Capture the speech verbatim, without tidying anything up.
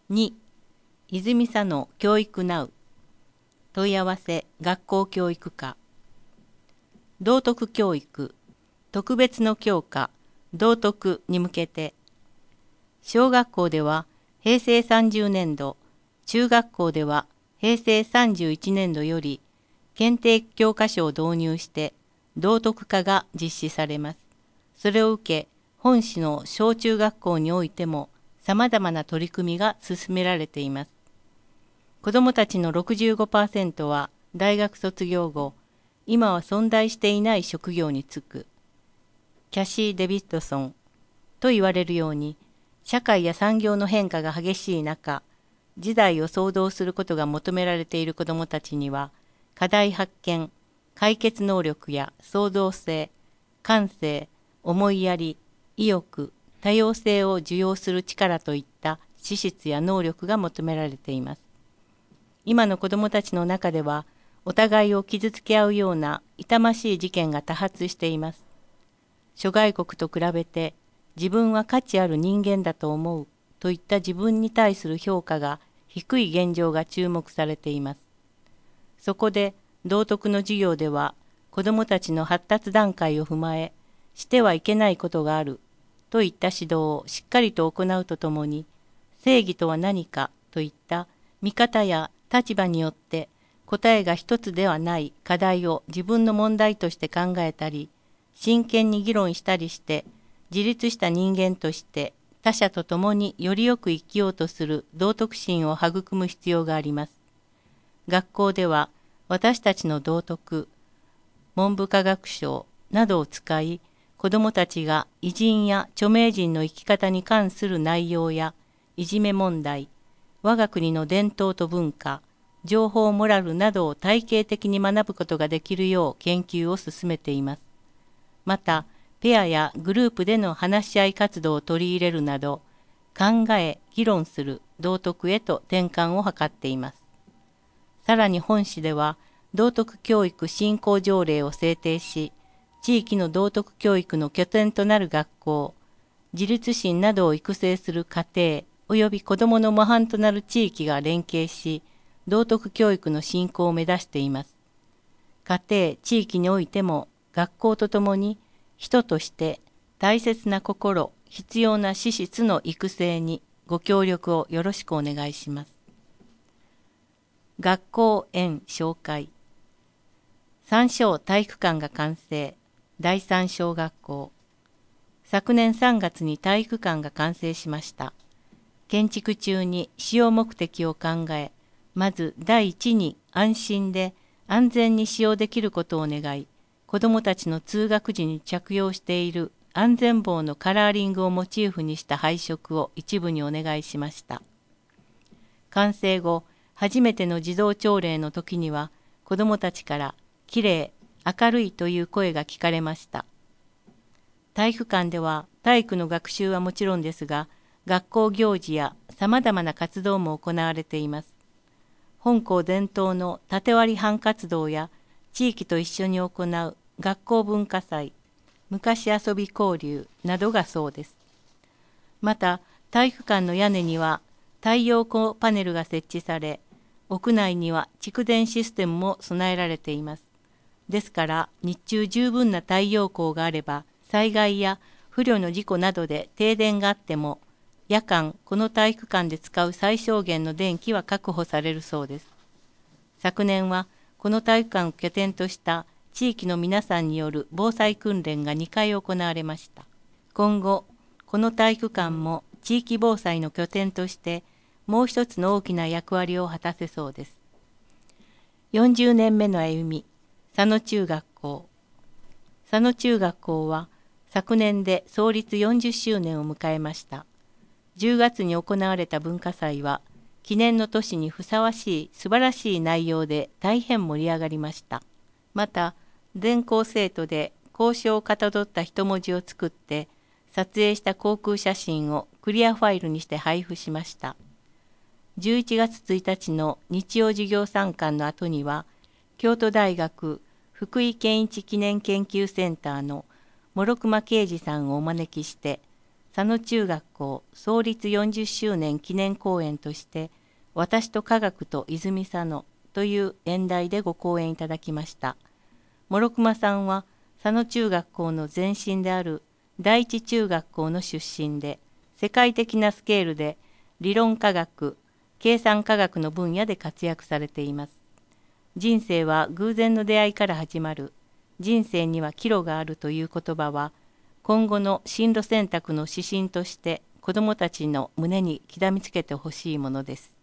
に. 泉佐野教育ナウ問い合わせ学校教育課道徳教育特別の教科道徳に向けて小学校ではへいせいさんじゅうねんど、中学校ではへいせいさんじゅういちねんどより検定教科書を導入して道徳化が実施されます。それを受け、本市の小中学校においても様々な取り組みが進められています。子どもたちの ろくじゅうごパーセント は大学卒業後、今は存在していない職業に就く。キャシー・デビッドソンと言われるように、社会や産業の変化が激しい中、時代を総動することが求められている子どもたちには、課題発見、解決能力や創造性、感性、思いやり、意欲、多様性を受容する力といった資質や能力が求められています。今の子どもたちの中では、お互いを傷つけ合うような痛ましい事件が多発しています。諸外国と比べて、自分は価値ある人間だと思うといった自分に対する評価が低い現状が注目されています。そこで道徳の授業では子どもたちの発達段階を踏まえ、してはいけないことがあるといった指導をしっかりと行うとともに、正義とは何かといった見方や立場によって答えが一つではない課題を自分の問題として考えたり、真剣に議論したりして、自立した人間として他者と共によりよく生きようとする道徳心を育む必要があります。学校では私たちの道徳、文部科学省などを使い、子どもたちが偉人や著名人の生き方に関する内容やいじめ問題、我が国の伝統と文化、情報モラルなどを体系的に学ぶことができるよう研究を進めています。また、ペアやグループでの話し合い活動を取り入れるなど、考え、議論する道徳へと転換を図っています。さらに本市では、道徳教育振興条例を制定し、地域の道徳教育の拠点となる学校、自立心などを育成する家庭、及び子どもの模範となる地域が連携し、道徳教育の振興を目指しています。家庭、地域においても、学校とともに、人として大切な心、必要な資質の育成にご協力をよろしくお願いします。学校園紹介。三小体育館が完成、第三小学校。昨年さんがつに体育館が完成しました。建築中に使用目的を考え、まず第一に安心で安全に使用できることを願い、子どもたちの通学時に着用している安全帽のカラーリングをモチーフにした配色を一部にお願いしました。完成後、初めての児童朝礼の時には、子どもたちからきれい、明るいという声が聞かれました。体育館では体育の学習はもちろんですが、学校行事やさまざまな活動も行われています。本校伝統の縦割り班活動や地域と一緒に行う学校文化祭、昔遊び交流などがそうです。また、体育館の屋根には太陽光パネルが設置され、屋内には蓄電システムも備えられています。ですから、日中十分な太陽光があれば、災害や不慮の事故などで停電があっても、夜間この体育館で使う最小限の電気は確保されるそうです。昨年はこの体育館を拠点とした地域の皆さんによる防災訓練がにかい行われました。今後、この体育館も地域防災の拠点としてもう一つの大きな役割を果たせそうです。よんじゅうねんめの歩み、佐野中学校。佐野中学校は昨年で創立よんじゅっしゅうねんを迎えました。じゅうがつに行われた文化祭は、記念の年にふさわしい素晴らしい内容で大変盛り上がりました。また、全校生徒で校章をかたどった一文字を作って、撮影した航空写真をクリアファイルにして配布しました。じゅういちがつついたちの日曜授業参観の後には、京都大学福井健一記念研究センターの諸熊啓二さんをお招きして、 佐野中学校創立よんじゅっしゅうねん記念講演として私と科学と泉佐野という演題でご講演いただきました。諸熊さんは佐野中学校の前身である第一中学校の出身で、世界的なスケールで理論科学、計算科学の分野で活躍されています。人生は偶然の出会いから始まる、人生には岐路があるという言葉は、今後の進路選択の指針として子どもたちの胸に刻みつけてほしいものです。